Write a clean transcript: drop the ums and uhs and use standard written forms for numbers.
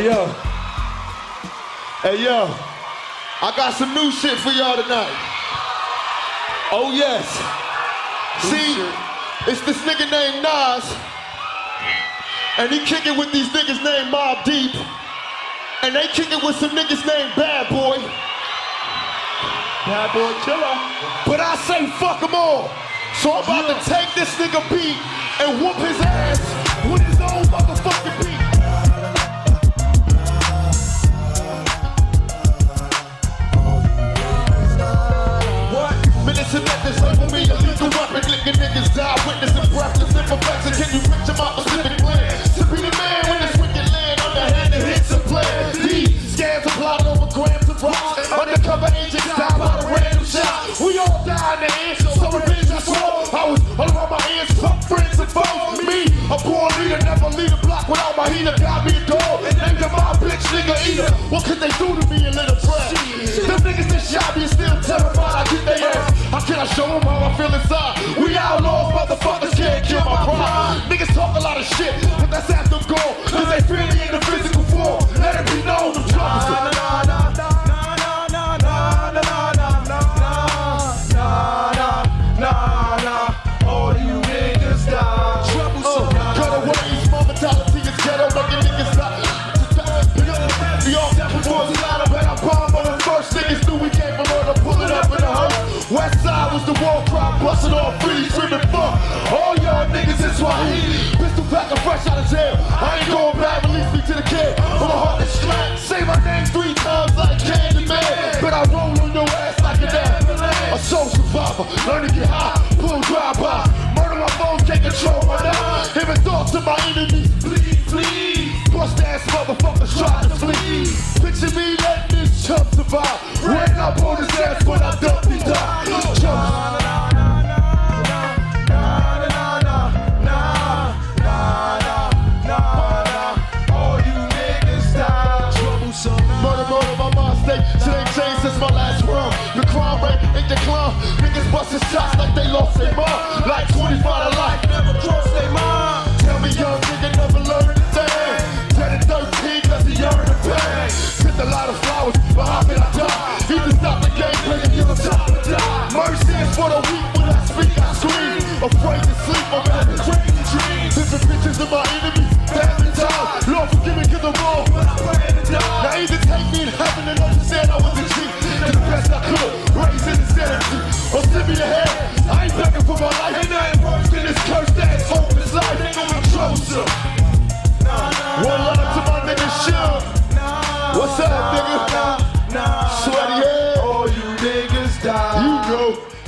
Yo. Hey, yo. I got some new shit for y'all tonight. Oh, yes. See, it's this nigga named Nas, and he kicking with these niggas named Mobb Deep, and they kicking with some niggas named Bad Boy. Bad Boy Killer. But I say fuck them all. So I'm about to take this nigga beat and whoop his ass with his own motherfucking beat. What? Minutes and methods label me a lethal weapon. Licking niggas die, witnessing breathless imperfection. Can you picture my specific plan? To be the man when this wicked land underhanded hits a plan. These scans are plotted over grams of rocks. Undercover agents die by the random shot. We all die in the end, so revenge I swore. I was all around my hands, fuck friends and foes. Me, a poor leader, never lead a block without my heater. Got me a dog, named him my bitch nigga eater. What could they do to me, a little trap? Them niggas that shot me and still terrified, I get their ass. How can I show them how I feel inside? We outlaws, motherfuckers can't kill my pride. Niggas talk a lot of shit, but that's after goal. Cause they feel it in the physical form. Let it be known, them troubles. Westside was the war cry, bustin' off really screaming fuck. All y'all niggas in Swahili, pistol packin' fresh out of jail. I ain't going back, release me to the kid. From a heart that's slack, say my name 3 times like Candyman. But I roll on your ass like an ambulance. A soul survivor, learn to get high, pull drive-by. Murder my phone, can't control my mind. Even thoughts of my enemies, please, please. Bust ass motherfuckers try to flee. Picture me letting this chump survive. Ran up on his ass when I dumped his die. Since my last run, the crime rate ain't decline. Niggas bustin' shots like they lost their mind. Like 25 to life, never crossed their mind. Tell me young nigga never learned a thing. 10 and 13 cause he earned the pain. Sent a lot of flowers, but how can I die? Either stop the game, play and give a time to die. Mercy is for the weak, when I speak I scream. Afraid to sleep, I'm having crazy dreams. Different pictures of my enemies, passing time. Lord forgive me cause I'm wrong, but I'm praying to die. Now either take me to heaven and understand I was a G. The best I could, raise in insanity, or send me to hell. I ain't begging for my life, ain't nothing worse than this cursed ass hopeless life. Ain't no control, one love to my nigga Shug. What's up, nigga? Sweaty head. All you niggas die. You know.